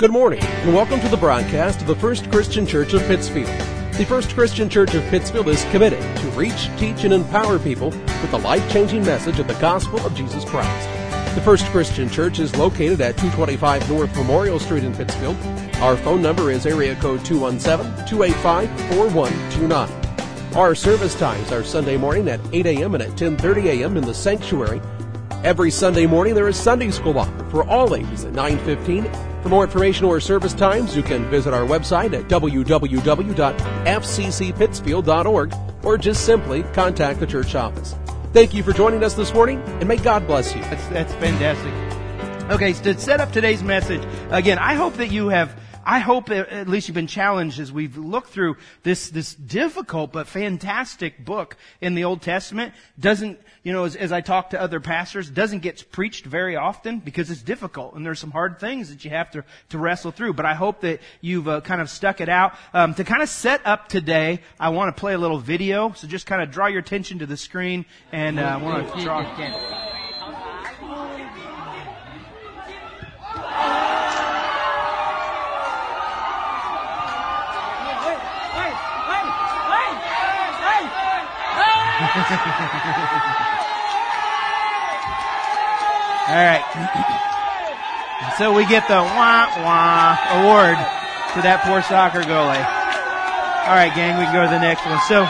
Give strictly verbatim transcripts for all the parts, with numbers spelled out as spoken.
Good morning, and welcome to the broadcast of the First Christian Church of Pittsfield. The First Christian Church of Pittsfield is committed to reach, teach, and empower people with the life-changing message of the gospel of Jesus Christ. The First Christian Church is located at two twenty-five North Memorial Street in Pittsfield. Our phone number is area code two one seven, two eight five, four one two nine. Our service times are Sunday morning at eight a.m. and at ten thirty a.m. in the sanctuary. Every Sunday morning there is Sunday school offered for all ages at nine fifteen. For more information or service times, you can visit our website at w w w dot f c c pittsfield dot org or just simply contact the church office. Thank you for joining us this morning, and may God bless you. That's, that's fantastic. Okay, so to set up today's message, again, I hope that you have, I hope at least you've been challenged as we've looked through this, this difficult but fantastic book in the Old Testament. Doesn't, you know, as, as I talk to other pastors, doesn't get preached very often because it's difficult and there's some hard things that you have to, to wrestle through. But I hope that you've uh, kind of stuck it out. Um, to kind of set up today, I want to play a little video. So just kind of draw your attention to the screen, and uh, I want to draw again. All right. So we get the wah wah award to that poor soccer goalie. All right, gang, we can go to the next one. So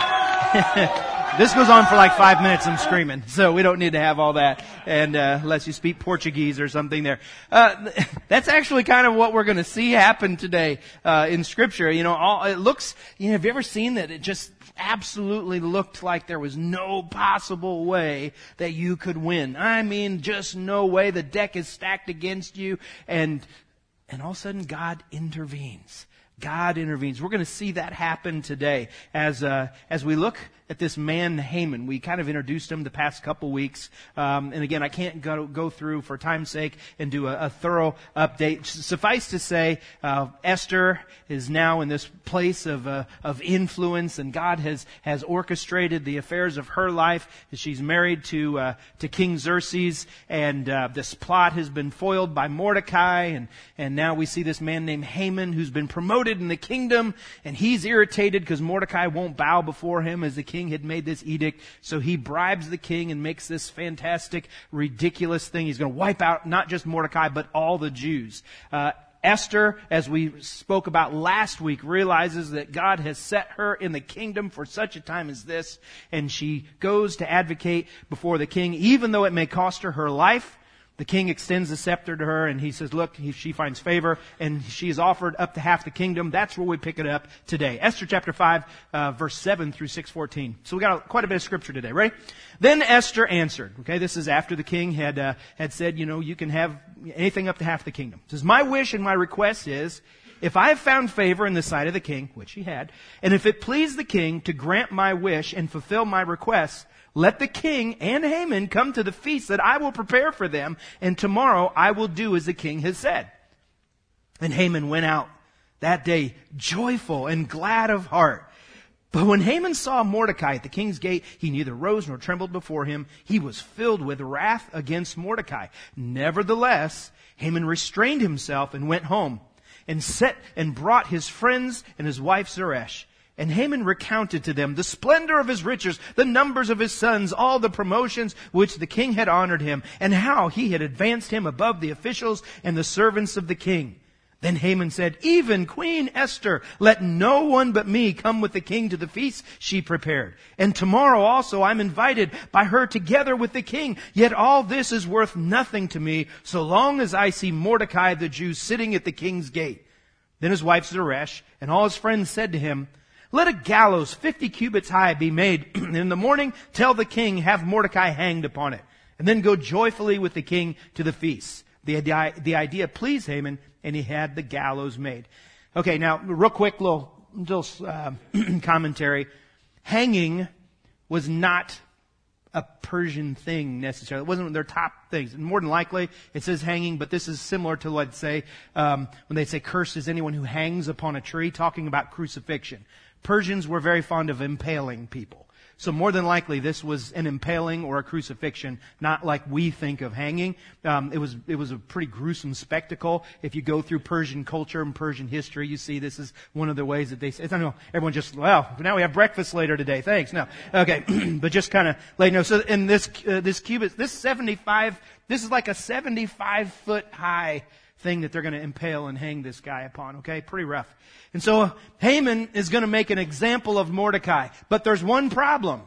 this goes on for like five minutes. I'm screaming, so we don't need to have all that. And uh, unless you speak Portuguese or something there, uh, that's actually kind of what we're going to see happen today uh, in Scripture. You know, all, it looks. You know, have you ever seen that? It just absolutely looked like there was no possible way that you could win. I mean, just no way. The deck is stacked against you, and and all of a sudden God intervenes. God intervenes. We're going to see that happen today as uh, as we look at this man Haman. We kind of introduced him the past couple weeks, um, and again, I can't go go through for time's sake and do a, a thorough update. Suffice to say, uh, Esther is now in this place of uh, of influence, and God has has orchestrated the affairs of her life. She's married to uh, to King Xerxes, and uh, this plot has been foiled by Mordecai, and and now we see this man named Haman who's been promoted in the kingdom, and he's irritated because Mordecai won't bow before him as the king had made this edict. So he bribes the king and makes this fantastic, ridiculous thing. He's going to wipe out not just Mordecai, but all the Jews. Uh, Esther, as we spoke about last week, realizes that God has set her in the kingdom for such a time as this, and she goes to advocate before the king, even though it may cost her her life. The king extends the scepter to her, and he says, look, he, she finds favor, and she is offered up to half the kingdom. That's where we pick it up today. Esther chapter five, uh, verse seven through six fourteen. So we got a, quite a bit of scripture today, right? Then Esther answered. Okay, this is after the king had uh, had said, you know, you can have anything up to half the kingdom. It says, my wish and my request is, if I have found favor in the sight of the king, which he had, and if it please the king to grant my wish and fulfill my request, let the king and Haman come to the feast that I will prepare for them, and tomorrow I will do as the king has said. And Haman went out that day joyful and glad of heart. But when Haman saw Mordecai at the king's gate, he neither rose nor trembled before him. He was filled with wrath against Mordecai. Nevertheless, Haman restrained himself and went home, and set and brought his friends and his wife Zeresh. And Haman recounted to them the splendor of his riches, the numbers of his sons, all the promotions which the king had honored him, and how he had advanced him above the officials and the servants of the king. Then Haman said, even Queen Esther, let no one but me come with the king to the feast she prepared. And tomorrow also I'm invited by her together with the king. Yet all this is worth nothing to me, so long as I see Mordecai the Jew sitting at the king's gate. Then his wife Zeresh and all his friends said to him, let a gallows fifty cubits high be made. In the morning, tell the king, have Mordecai hanged upon it. And then go joyfully with the king to the feast. The, the idea pleased Haman, and he had the gallows made. Okay, now, real quick, little, little uh, commentary. Hanging was not a Persian thing necessarily. It wasn't their top things. And more than likely, it says hanging, but this is similar to, let's say, um, when they say cursed is anyone who hangs upon a tree, talking about crucifixion. Persians were very fond of impaling people. So more than likely, this was an impaling or a crucifixion, not like we think of hanging. Um, it was it was a pretty gruesome spectacle. If you go through Persian culture and Persian history, you see this is one of the ways that they say. I don't know. Everyone just, well, now we have breakfast later today. Thanks. No, okay, but just kind of like no. So in this uh, this cubit, this seventy-five, this is like a seventy-five foot high thing that they're going to impale and hang this guy upon, okay? Pretty rough. And so Haman is going to make an example of Mordecai. But there's one problem.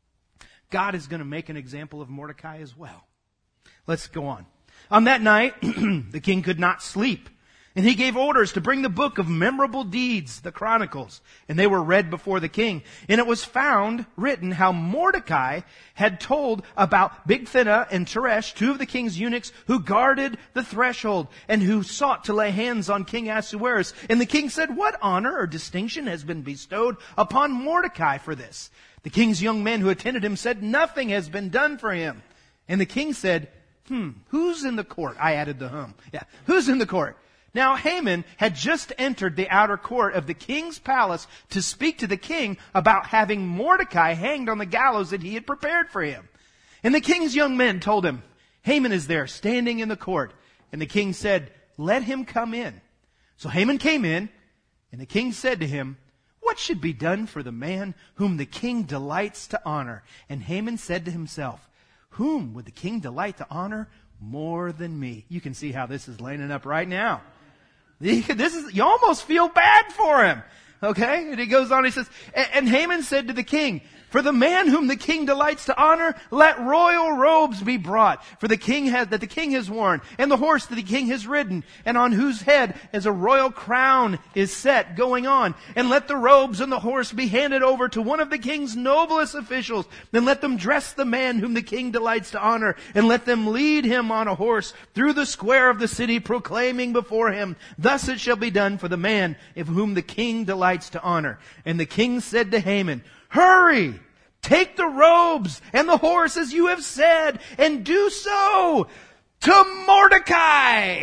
God is going to make an example of Mordecai as well. Let's go on. On that night, the king could not sleep. And he gave orders to bring the book of memorable deeds, the Chronicles, and they were read before the king. And it was found written how Mordecai had told about Bigthana and Teresh, two of the king's eunuchs who guarded the threshold and who sought to lay hands on King Ahasuerus. And the king said, "What honor or distinction has been bestowed upon Mordecai for this?" The king's young men who attended him said, "Nothing has been done for him." And the king said, hmm, who's in the court? I added the hum. Yeah, who's in the court? Now Haman had just entered the outer court of the king's palace to speak to the king about having Mordecai hanged on the gallows that he had prepared for him. And the king's young men told him, "Haman is there, standing in the court." And the king said, "Let him come in." So Haman came in, and the king said to him, "What should be done for the man whom the king delights to honor?" And Haman said to himself, "Whom would the king delight to honor more than me?" You can see how this is lining up right now. This is, you almost feel bad for him. Okay? And he goes on, he says, and Haman said to the king, "For the man whom the king delights to honor, let royal robes be brought, for the king has, that the king has worn, and the horse that the king has ridden, and on whose head as a royal crown is set going on. And let the robes and the horse be handed over to one of the king's noblest officials. Then let them dress the man whom the king delights to honor, and let them lead him on a horse through the square of the city, proclaiming before him, thus it shall be done for the man of whom the king delights to honor." And the king said to Haman, "Hurry! Take the robes and the horse as you have said, and do so to Mordecai."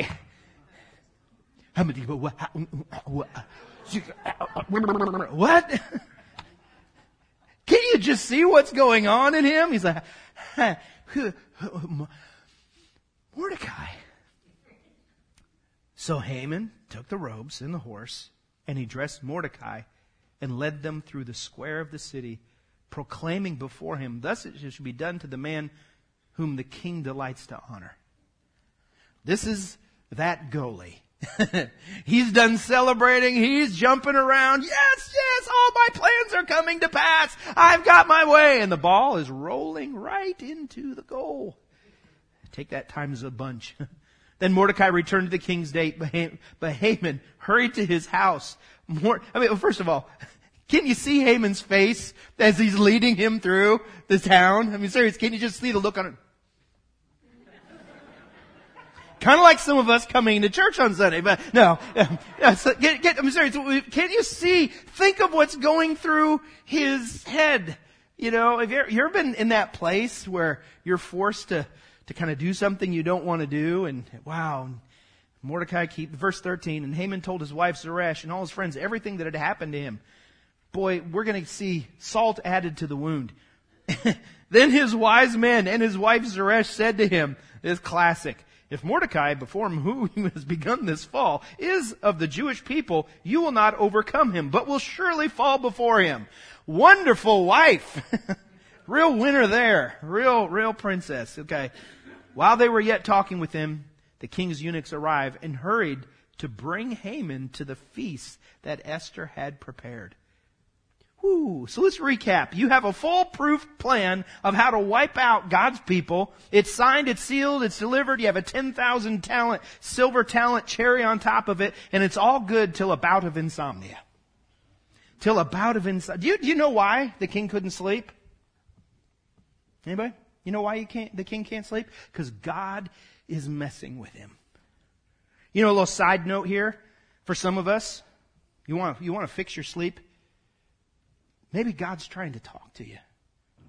What? Can you just see what's going on in him? He's like, Mordecai. So Haman took the robes and the horse, and he dressed Mordecai and led them through the square of the city, proclaiming before him, thus it should be done to the man whom the king delights to honor. This is that goalie. He's done celebrating. He's jumping around. Yes, yes, all my plans are coming to pass. I've got my way. And the ball is rolling right into the goal. Take that times a bunch. Then Mordecai returned to the king's gate, but Haman hurried to his house. More, I mean, first of all, can you see Haman's face as he's leading him through the town? I mean, serious, can you just see the look on it? Kind of like some of us coming to church on Sunday, but no. Yeah, so get, get, I'm serious. Can you see, think of what's going through his head. You know, have you ever, you ever been in that place where you're forced to, to kind of do something you don't want to do? And wow, Mordecai, keep, verse thirteen, and Haman told his wife Zeresh and all his friends everything that had happened to him. Boy, we're going to see salt added to the wound. Then his wise men and his wife Zeresh said to him, this classic, "If Mordecai, before whom he has begun this fall, is of the Jewish people, you will not overcome him, but will surely fall before him." Wonderful wife. Real winner there. Real, real princess. Okay. While they were yet talking with him, the king's eunuchs arrived and hurried to bring Haman to the feast that Esther had prepared. Whew. So let's recap. You have a foolproof plan of how to wipe out God's people. It's signed, it's sealed, it's delivered. You have a ten thousand talent, silver talent cherry on top of it, and it's all good till a bout of insomnia. Till a bout of insomnia. Do you, do you know why the king couldn't sleep? Anybody? You know why you can't, the king can't sleep? Because God is messing with him. You know, a little side note here for some of us. You want, you want to fix your sleep? Maybe God's trying to talk to you.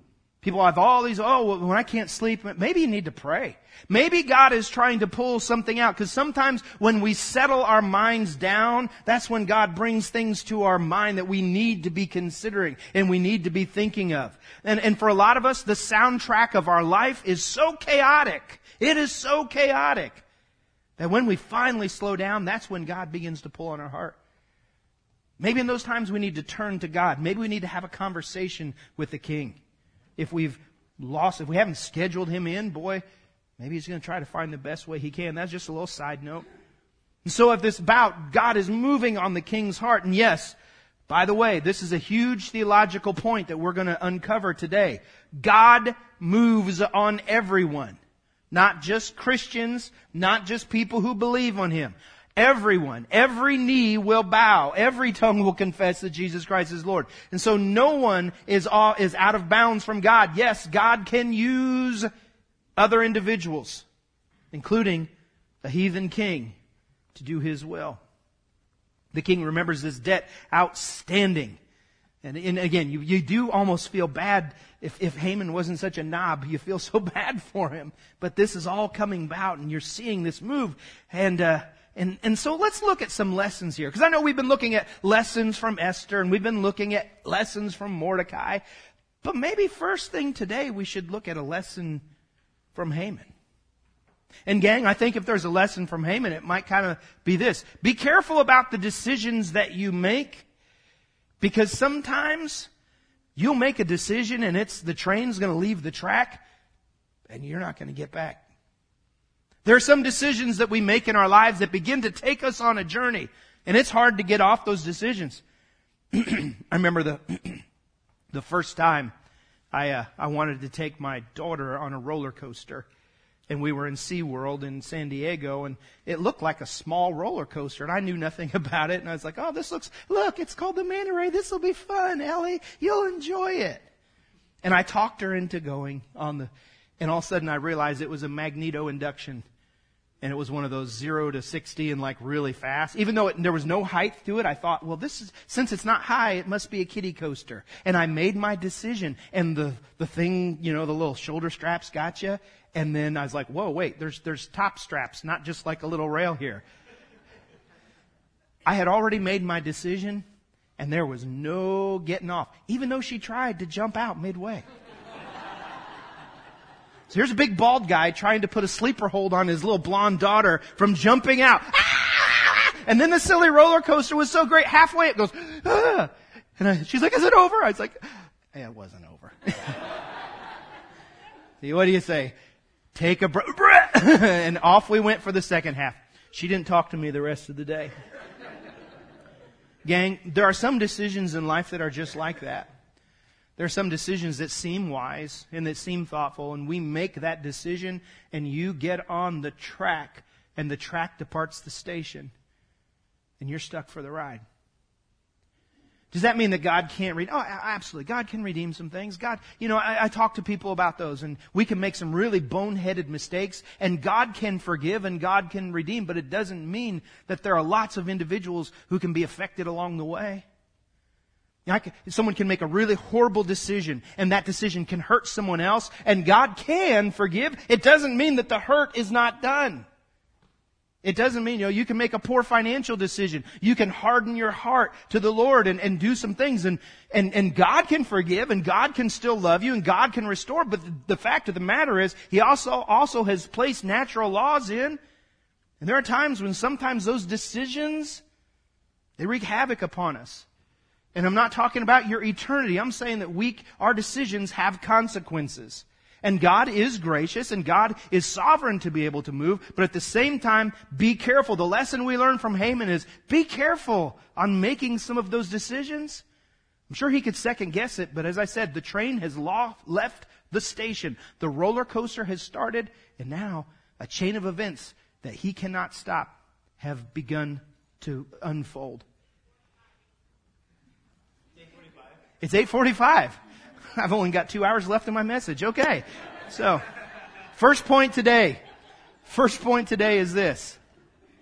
People have all these, oh, well, when I can't sleep, maybe you need to pray. Maybe God is trying to pull something out, because sometimes when we settle our minds down, that's when God brings things to our mind that we need to be considering and we need to be thinking of. And, and for a lot of us, the soundtrack of our life is so chaotic. It is so chaotic that when we finally slow down, that's when God begins to pull on our heart. Maybe in those times we need to turn to God. Maybe we need to have a conversation with the King. If we've lost, if we haven't scheduled Him in, boy, maybe He's going to try to find the best way He can. That's just a little side note. And so if this bout, God is moving on the King's heart. And yes, by the way, this is a huge theological point that we're going to uncover today. God moves on everyone. Not just Christians, not just people who believe on Him. Everyone, every knee will bow, every tongue will confess that Jesus Christ is Lord. And so no one is all, is out of bounds from God. Yes, God can use other individuals, including a heathen king, to do His will. The king remembers this debt outstanding. And, and again, you, you do almost feel bad if, if Haman wasn't such a knob. You feel so bad for him. But this is all coming about, and you're seeing this move. And, uh, And, and so let's look at some lessons here. Because I know we've been looking at lessons from Esther and we've been looking at lessons from Mordecai. But maybe first thing today we should look at a lesson from Haman. And gang, I think if there's a lesson from Haman, it might kind of be this. Be careful about the decisions that you make. Because sometimes you'll make a decision and it's the train's going to leave the track and you're not going to get back. There are some decisions that we make in our lives that begin to take us on a journey. And it's hard to get off those decisions. I remember the the first time I uh, I wanted to take my daughter on a roller coaster. And we were in SeaWorld in San Diego. And it looked like a small roller coaster. And I knew nothing about it. And I was like, oh, this looks, look, it's called the Manta Ray. This will be fun, Ellie. You'll enjoy it. And I talked her into going on the, and all of a sudden I realized it was a magneto induction. And it was one of those zero to sixty and like really fast. Even though it, there was no height to it, I thought, well, this is, since it's not high, it must be a kiddie coaster. And I made my decision. And the, the thing, you know, the little shoulder straps got you. And then I was like, whoa, wait, there's, there's top straps, not just like a little rail here. I had already made my decision and there was no getting off, even though she tried to jump out midway. So here's a big bald guy trying to put a sleeper hold on his little blonde daughter from jumping out. Ah! And then the silly roller coaster was so great. Halfway it goes, ah! And I, she's like, is it over? I was like, yeah, it wasn't over. See, what do you say? Take a breath. And off we went for the second half. She didn't talk to me the rest of the day. Gang, there are some decisions in life that are just like that. There are some decisions that seem wise and that seem thoughtful, and we make that decision and you get on the track and the track departs the station and you're stuck for the ride. Does that mean that God can't redeem? Oh, absolutely. God can redeem some things. God, you know, I, I talk to people about those and we can make some really boneheaded mistakes and God can forgive and God can redeem, but it doesn't mean that there are lots of individuals who can be affected along the way. Can, someone can make a really horrible decision and that decision can hurt someone else and God can forgive. It doesn't mean that the hurt is not done. It doesn't mean, you know, you can make a poor financial decision. You can harden your heart to the Lord and, and do some things and, and, and God can forgive and God can still love you and God can restore. But the, the fact of the matter is He also, also has placed natural laws in. And there are times when sometimes those decisions, they wreak havoc upon us. And I'm not talking about your eternity. I'm saying that we, our decisions have consequences. And God is gracious and God is sovereign to be able to move. But at the same time, be careful. The lesson we learn from Haman is be careful on making some of those decisions. I'm sure he could second guess it. But as I said, the train has left the station. The roller coaster has started. And now a chain of events that he cannot stop have begun to unfold. It's eight forty-five. I've only got two hours left in my message. Okay. So, first point today. First point today is this.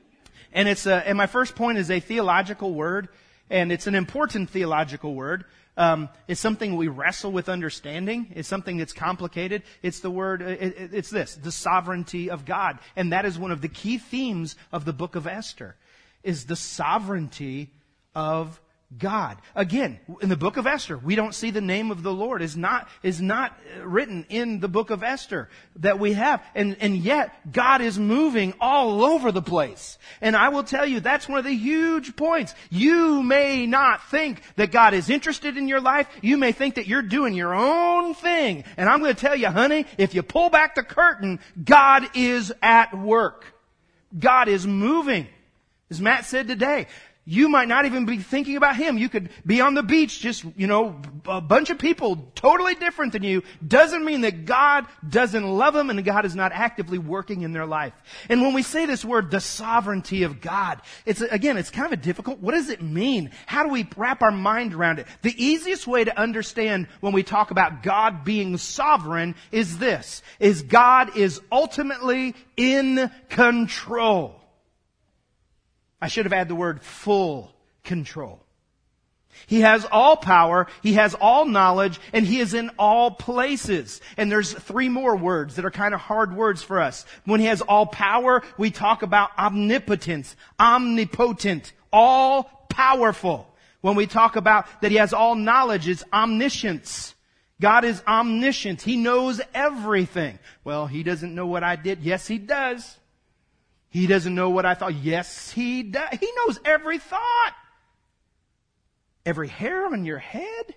And it's a, and my first point is a theological word. And it's an important theological word. um, is something we wrestle with understanding. It's something that's complicated. It's the word, it, it, it's this, the sovereignty of God. And that is one of the key themes of the book of Esther, is the sovereignty of God. Again, in the book of Esther, we don't see the name of the Lord is not, is not written in the book of Esther that we have. And, and yet, God is moving all over the place. And I will tell you, that's one of the huge points. You may not think that God is interested in your life. You may think that you're doing your own thing. And I'm going to tell you, honey, if you pull back the curtain, God is at work. God is moving. As Matt said today, you might not even be thinking about Him. You could be on the beach, just, you know, a bunch of people totally different than you. Doesn't mean that God doesn't love them and God is not actively working in their life. And when we say this word, the sovereignty of God, it's, again, it's kind of a difficult, what does it mean? How do we wrap our mind around it? The easiest way to understand when we talk about God being sovereign is this, is God is ultimately in control. I should have added the word full control. He has all power, He has all knowledge, and He is in all places. And there's three more words that are kind of hard words for us. When He has all power, we talk about omnipotence, omnipotent, all powerful. When we talk about that He has all knowledge, it's omniscience. God is omniscient. He knows everything. Well, He doesn't know what I did. Yes, He does. He doesn't know what I thought. Yes, He does. He knows every thought. Every hair on your head.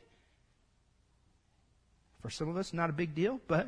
For some of us, not a big deal, but...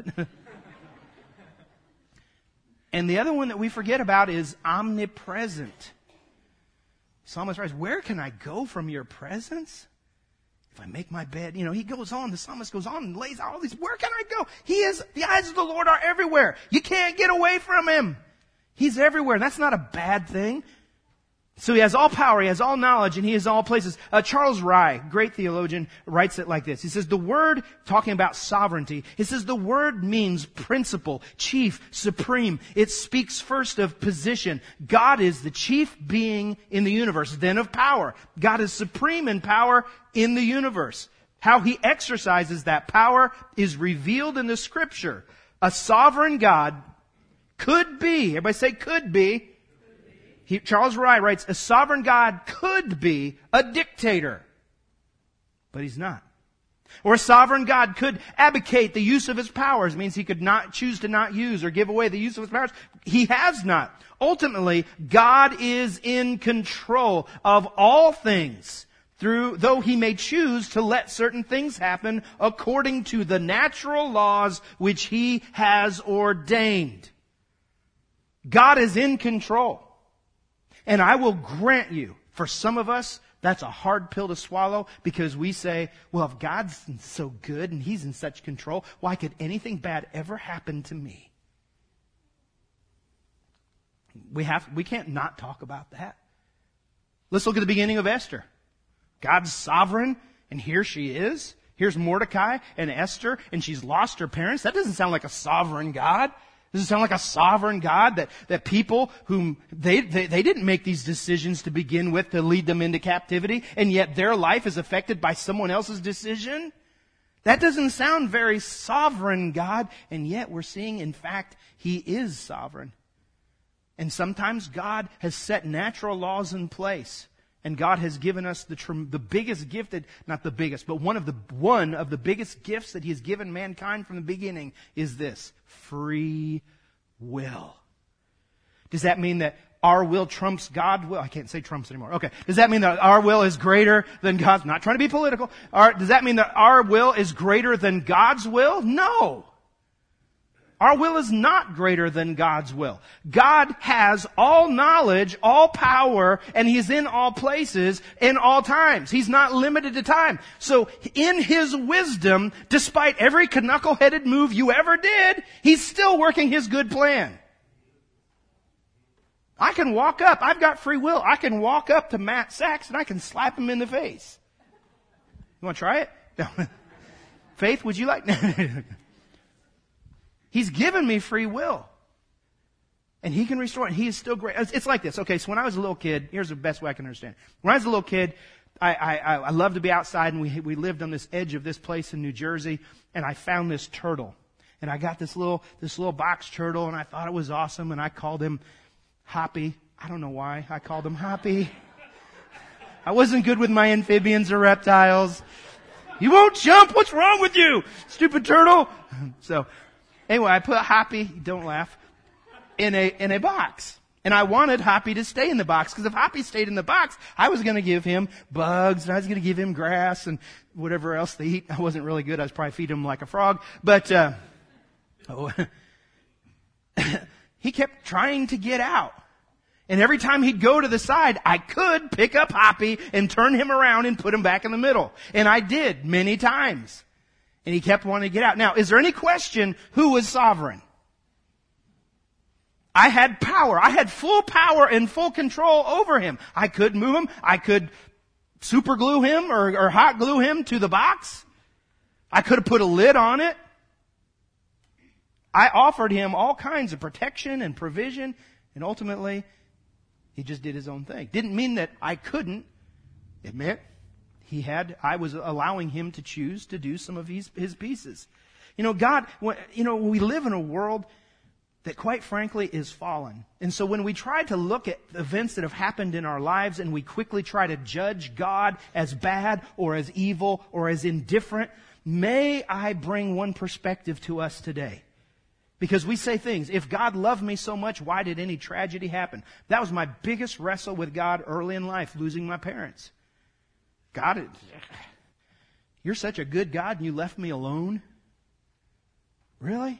And the other one that we forget about is omnipresent. Psalmist writes, where can I go from your presence? If I make my bed, you know, he goes on, the psalmist goes on and lays out all these, where can I go? He is, the eyes of the Lord are everywhere. You can't get away from Him. He's everywhere. That's not a bad thing. So He has all power, He has all knowledge, and He is all places. Uh, Charles Rye, great theologian, writes it like this. He says, the word, talking about sovereignty, he says the word means principal, chief, supreme. It speaks first of position. God is the chief being in the universe, then of power. God is supreme in power in the universe. How He exercises that power is revealed in the Scripture. A sovereign God could be, everybody say could be. He, Charles Rye writes, a sovereign God could be a dictator, but He's not. Or a sovereign God could abdicate the use of His powers. It means He could not choose to not use or give away the use of His powers. He has not. Ultimately, God is in control of all things. Through, though He may choose to let certain things happen according to the natural laws which He has ordained. God is in control. And I will grant you, for some of us, that's a hard pill to swallow because we say, well, if God's so good and He's in such control, why could anything bad ever happen to me? We have, we can't not talk about that. Let's look at the beginning of Esther. God's sovereign, and here she is. Here's Mordecai and Esther, and she's lost her parents. That doesn't sound like a sovereign God. Does it sound like a sovereign God that, that people whom they, they, they didn't make these decisions to begin with to lead them into captivity, and yet their life is affected by someone else's decision? That doesn't sound very sovereign, God, and yet we're seeing, in fact, He is sovereign. And sometimes God has set natural laws in place. And God has given us the the biggest gift, that, not the biggest, but one of the one of the biggest gifts that He has given mankind from the beginning is this: free will. Does that mean that our will trumps God's will? I can't say trumps anymore. Okay. Does that mean that our will is greater than God's? I'm not trying to be political. Our, does that mean that our will is greater than God's will? No. Our will is not greater than God's will. God has all knowledge, all power, and He's in all places, in all times. He's not limited to time. So in His wisdom, despite every knuckle-headed move you ever did, He's still working His good plan. I can walk up. I've got free will. I can walk up to Matt Sachs and I can slap him in the face. You want to try it? No. Faith, would you like... He's given me free will. And He can restore it. He is still great. It's like this. Okay, so when I was a little kid, here's the best way I can understand. When I was a little kid, I, I, I love to be outside, and we we lived on this edge of this place in New Jersey, and I found this turtle. And I got this little this little box turtle, and I thought it was awesome, and I called him Hoppy. I don't know why I called him Hoppy. I wasn't good with my amphibians or reptiles. You won't jump? What's wrong with you, stupid turtle? So anyway, I put Hoppy, don't laugh, in a in a box. And I wanted Hoppy to stay in the box, because if Hoppy stayed in the box, I was going to give him bugs, and I was going to give him grass and whatever else they eat. I wasn't really good. I was probably feeding him like a frog. But uh, oh, he kept trying to get out. And every time he'd go to the side, I could pick up Hoppy and turn him around and put him back in the middle. And I did many times. And he kept wanting to get out. Now, is there any question who was sovereign? I had power. I had full power and full control over him. I could move him. I could super glue him or, or hot glue him to the box. I could have put a lid on it. I offered him all kinds of protection and provision, and ultimately, he just did his own thing. Didn't mean that I couldn't admit he had, I was allowing him to choose to do some of his, his pieces. You know, God, you know, we live in a world that quite frankly is fallen. And so when we try to look at events that have happened in our lives and we quickly try to judge God as bad or as evil or as indifferent, may I bring one perspective to us today. Because we say things, if God loved me so much, why did any tragedy happen? That was my biggest wrestle with God early in life, losing my parents. God, you're such a good God and you left me alone? Really?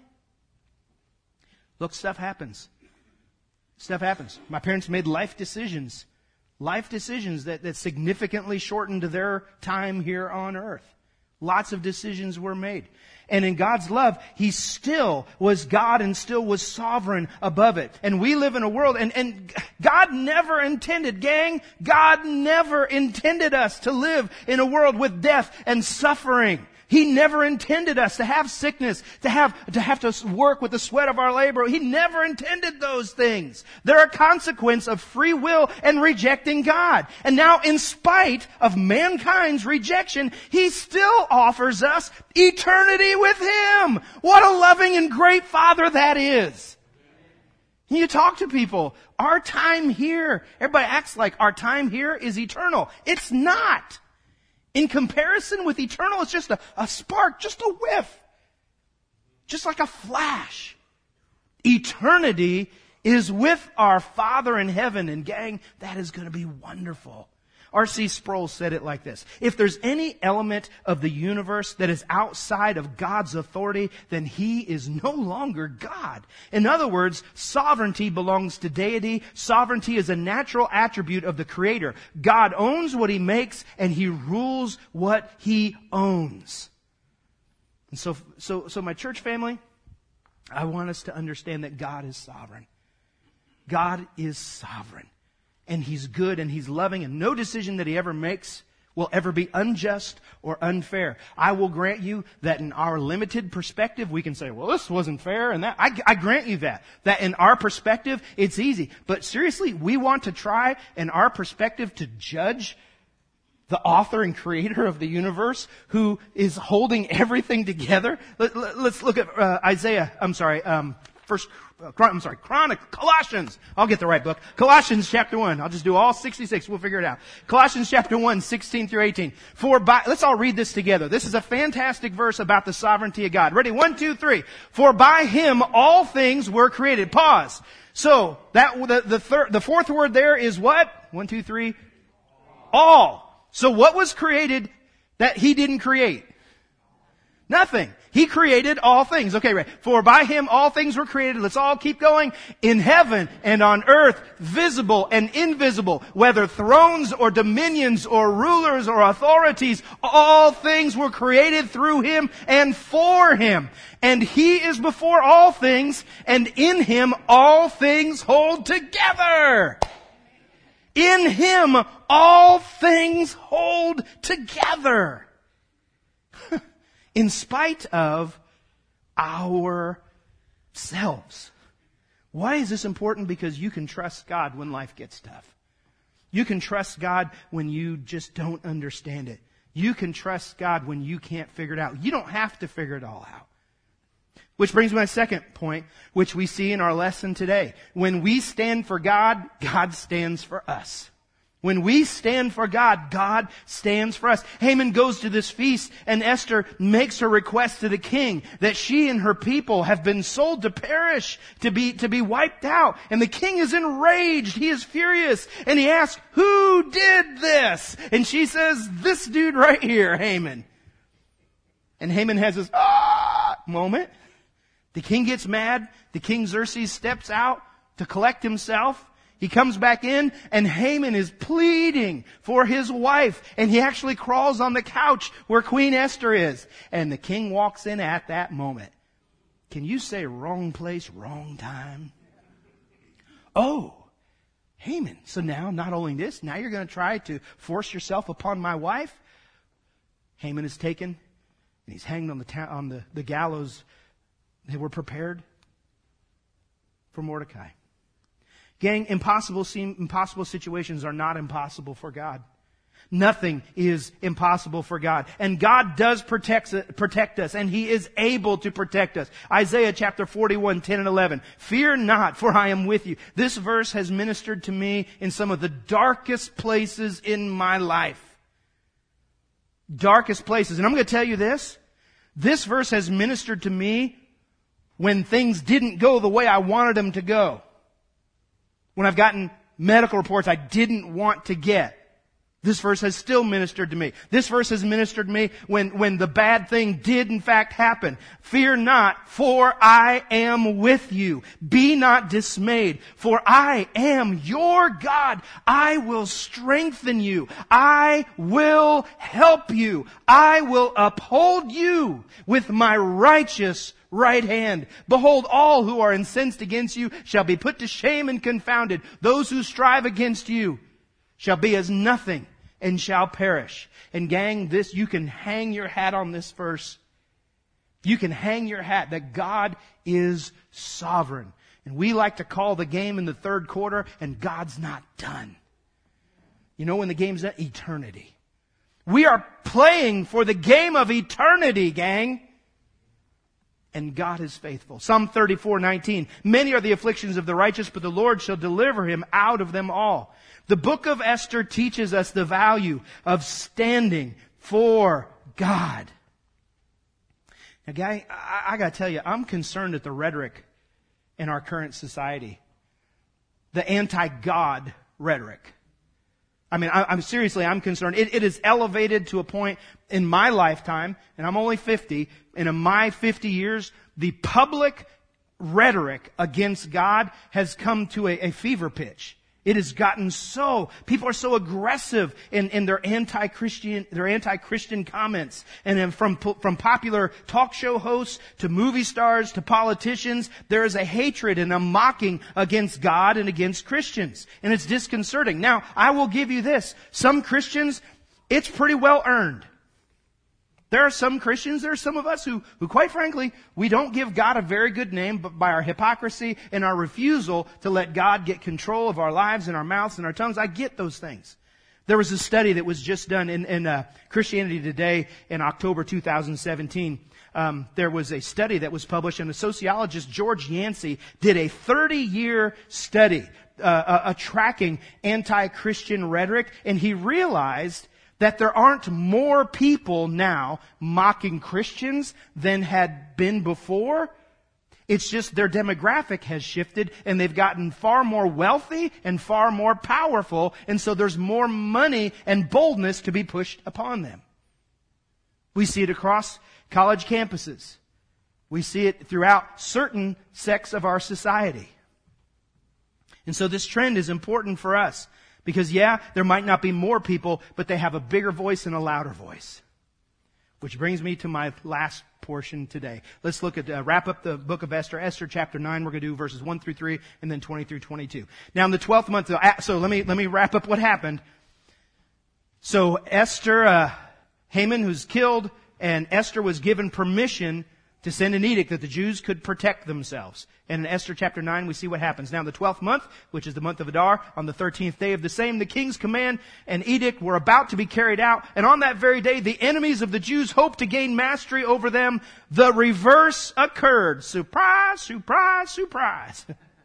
Look, stuff happens. Stuff happens. My parents made life decisions. Life decisions that, that significantly shortened their time here on earth. Lots of decisions were made. And in God's love, He still was God and still was sovereign above it. And we live in a world, and, and God never intended, gang, God never intended us to live in a world with death and suffering. He never intended us to have sickness, to have, to have to work with the sweat of our labor. He never intended those things. They're a consequence of free will and rejecting God. And now, in spite of mankind's rejection, He still offers us eternity with Him. What a loving and great Father that is. You talk to people, our time here, everybody acts like our time here is eternal. It's not. In comparison with eternal, it's just a, a spark, just a whiff. Just like a flash. Eternity is with our Father in heaven. And gang, that is going to be wonderful. R C Sproul said it like this. If there's any element of the universe that is outside of God's authority, then He is no longer God. In other words, sovereignty belongs to deity. Sovereignty is a natural attribute of the Creator. God owns what He makes, and He rules what He owns. And so, so, so my church family, I want us to understand that God is sovereign. God is sovereign. And He's good and He's loving, and no decision that He ever makes will ever be unjust or unfair. I will grant you that in our limited perspective, we can say, well, this wasn't fair, and that. I, I grant you that. That in our perspective, it's easy. But seriously, we want to try, in our perspective, to judge the author and creator of the universe who is holding everything together. Let, let, let's look at uh, Isaiah, I'm sorry, um, first I'm sorry, Chronic, Colossians. I'll get the right book. Colossians chapter one. I'll just do all sixty-six. We'll figure it out. Colossians chapter one, sixteen through eighteen. For by, let's all read this together. This is a fantastic verse about the sovereignty of God. Ready? One, two, three. For by Him all things were created. Pause. So, that, the, the third, the fourth word there is what? One, two, three. All. So what was created that He didn't create? Nothing. He created all things. Okay, right. For by Him all things were created. Let's all keep going. In heaven and on earth, visible and invisible, whether thrones or dominions or rulers or authorities, all things were created through Him and for Him. And He is before all things, and in Him all things hold together. In Him all things hold together. In spite of ourselves. Why is this important? Because you can trust God when life gets tough. You can trust God when you just don't understand it. You can trust God when you can't figure it out. You don't have to figure it all out. Which brings me to my second point, which we see in our lesson today. When we stand for God, God stands for us. When we stand for God, God stands for us. Haman goes to this feast, and Esther makes her request to the king that she and her people have been sold to perish, to be, to be wiped out. And the king is enraged. He is furious. And he asks, who did this? And she says, this dude right here, Haman. And Haman has this, ah, moment. The king gets mad. The king Xerxes steps out to collect himself. He comes back in, and Haman is pleading for his wife. And he actually crawls on the couch where Queen Esther is. And the king walks in at that moment. Can you say wrong place, wrong time? Oh, Haman. So now, not only this, now you're going to try to force yourself upon my wife? Haman is taken, and he's hanged on the, ta- on the, the gallows that were prepared for Mordecai. Gang, impossible seem, impossible situations are not impossible for God. Nothing is impossible for God. And God does protect, protect us, and He is able to protect us. Isaiah chapter forty-one, ten and eleven. Fear not, for I am with you. This verse has ministered to me in some of the darkest places in my life. Darkest places. And I'm going to tell you this. This verse has ministered to me when things didn't go the way I wanted them to go. When I've gotten medical reports I didn't want to get. This verse has still ministered to me. This verse has ministered to me when, when the bad thing did in fact happen. Fear not, for I am with you. Be not dismayed, for I am your God. I will strengthen you. I will help you. I will uphold you with my righteous right hand. Behold, all who are incensed against you shall be put to shame and confounded. Those who strive against you shall be as nothing and shall perish. And gang, this, you can hang your hat on this verse. You can hang your hat that God is sovereign. And we like to call the game in the third quarter, and God's not done. You know when the game's at? Eternity. We are playing for the game of eternity, gang. And God is faithful. Psalm thirty-four nineteen. Many are the afflictions of the righteous, but the Lord shall deliver him out of them all. The book of Esther teaches us the value of standing for God. Now, guy, I, I got to tell you, I'm concerned at the rhetoric in our current society. The anti-God rhetoric. I mean, I, I'm seriously, I'm concerned. It, it is elevated to a point in my lifetime, and I'm only fifty, and in my fifty years, the public rhetoric against God has come to a, a fever pitch. It has gotten so, people are so aggressive in, in their anti-Christian, their anti-Christian comments. And then from, from popular talk show hosts to movie stars to politicians, there is a hatred and a mocking against God and against Christians. And it's disconcerting. Now, I will give you this. Some Christians, it's pretty well earned. There are some Christians, there are some of us who, who quite frankly, we don't give God a very good name, but by our hypocrisy and our refusal to let God get control of our lives and our mouths and our tongues, I get those things. There was a study that was just done in, in uh, Christianity Today in October two thousand seventeen. Um, there was a study that was published, and the sociologist George Yancey did a thirty-year study uh, uh, uh, tracking anti-Christian rhetoric, and he realized that there aren't more people now mocking Christians than had been before. It's just their demographic has shifted, and they've gotten far more wealthy and far more powerful, and so there's more money and boldness to be pushed upon them. We see it across college campuses. We see it throughout certain sects of our society. And so this trend is important for us. Because, yeah, there might not be more people, but they have a bigger voice and a louder voice. Which brings me to my last portion today. Let's look at, uh, wrap up the book of Esther. Esther chapter nine, we're going to do verses one through three, and then twenty through twenty-two. Now, in the twelfth month, so let me, let me wrap up what happened. So, Esther, uh, Haman who's killed, and Esther was given permission to send an edict that the Jews could protect themselves. And in Esther chapter nine, we see what happens. Now in the twelfth month, which is the month of Adar, on the thirteenth day of the same, the king's command and edict were about to be carried out. And on that very day, the enemies of the Jews hoped to gain mastery over them. The reverse occurred. Surprise, surprise, surprise.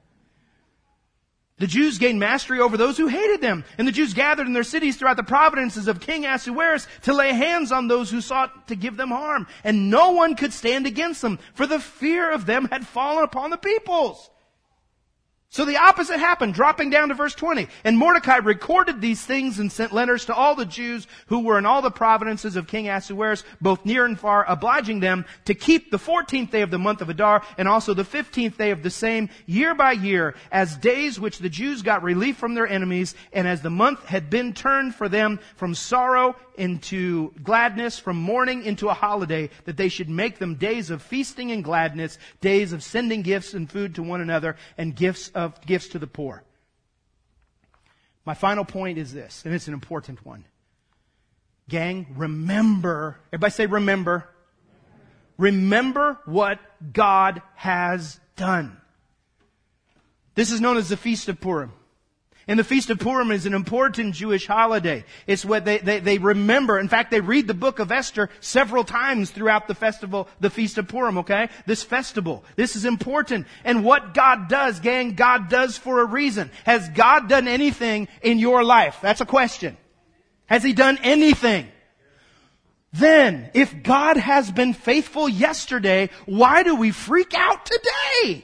The Jews gained mastery over those who hated them. And the Jews gathered in their cities throughout the provinces of King Ahasuerus to lay hands on those who sought to give them harm. And no one could stand against them, for the fear of them had fallen upon the peoples. So the opposite happened, dropping down to verse twenty. And Mordecai recorded these things and sent letters to all the Jews who were in all the provinces of King Ahasuerus, both near and far, obliging them to keep the fourteenth day of the month of Adar and also the fifteenth day of the same year by year as days which the Jews got relief from their enemies, and as the month had been turned for them from sorrow into gladness, from mourning into a holiday, that they should make them days of feasting and gladness, days of sending gifts and food to one another, and gifts of gifts to the poor. My final point is this, and it's an important one. Gang, remember, everybody say remember. Remember what God has done. This is known as the Feast of Purim. And the Feast of Purim is an important Jewish holiday. It's what they, they, they remember. In fact, they read the book of Esther several times throughout the festival, the Feast of Purim, okay? This festival. This is important. And what God does, gang, God does for a reason. Has God done anything in your life? That's a question. Has He done anything? Then, if God has been faithful yesterday, why do we freak out today?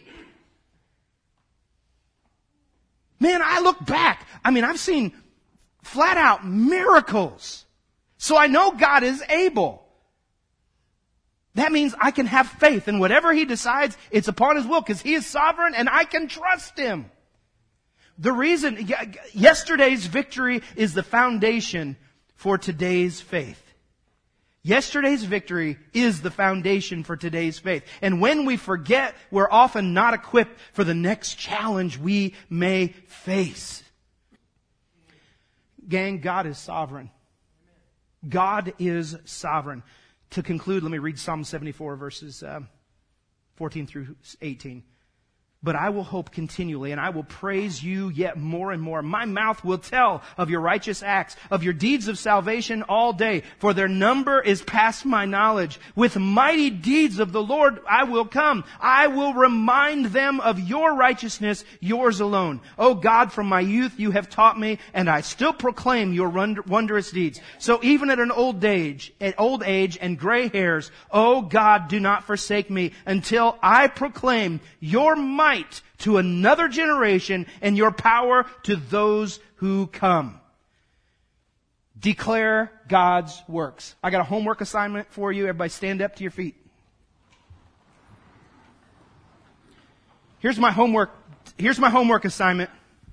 Man, I look back. I mean, I've seen flat out miracles. So I know God is able. That means I can have faith in whatever He decides, it's upon His will, because He is sovereign and I can trust Him. The reason, yesterday's victory is the foundation for today's faith. Yesterday's victory is the foundation for today's faith. And when we forget, we're often not equipped for the next challenge we may face. Gang, God is sovereign. God is sovereign. To conclude, let me read Psalm seventy-four, verses uh, fourteen through eighteen. But I will hope continually, and I will praise you yet more and more. My mouth will tell of your righteous acts, of your deeds of salvation all day, for their number is past my knowledge. With mighty deeds of the Lord I will come. I will remind them of your righteousness, yours alone. O God, from my youth you have taught me, and I still proclaim your wondrous deeds. So even at an old age, at old age and gray hairs, O God, do not forsake me until I proclaim your might to another generation and your power to those who come. Declare God's works. I got a homework assignment for you. Everybody stand up to your feet. Here's my homework. Here's my homework assignment.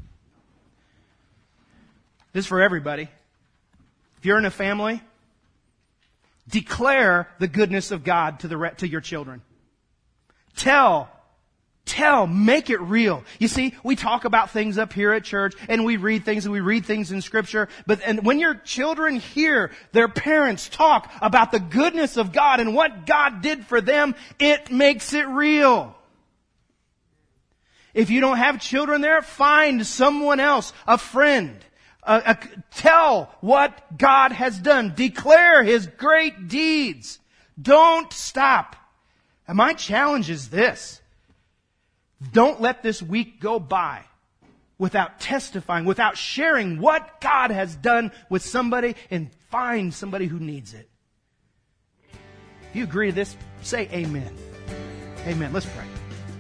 This is for everybody. If you're in a family, declare the goodness of God to the to your children. Tell Tell, make it real. You see, we talk about things up here at church, and we read things, and we read things in Scripture, but and when your children hear their parents talk about the goodness of God and what God did for them, it makes it real. If you don't have children there, find someone else, a friend. Uh, uh, tell what God has done. Declare His great deeds. Don't stop. And my challenge is this. Don't let this week go by without testifying, without sharing what God has done with somebody, and find somebody who needs it. If you agree to this, say amen. Amen. Let's pray.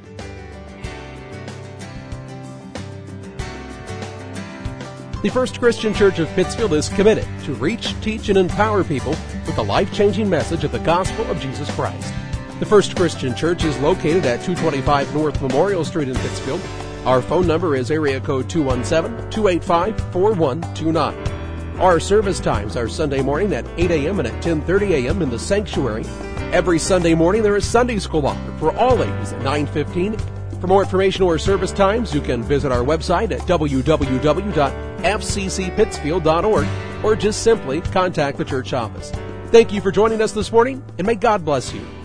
The First Christian Church of Pittsfield is committed to reach, teach, and empower people with the life-changing message of the gospel of Jesus Christ. The First Christian Church is located at two twenty-five North Memorial Street in Pittsfield. Our phone number is area code two one seven, two eight five, four one two nine. Our service times are Sunday morning at eight a.m. and at ten thirty a.m. in the sanctuary. Every Sunday morning there is Sunday school offered for all ages at nine fifteen. For more information or service times, you can visit our website at w w w dot f c c pittsfield dot org or just simply contact the church office. Thank you for joining us this morning, and may God bless you.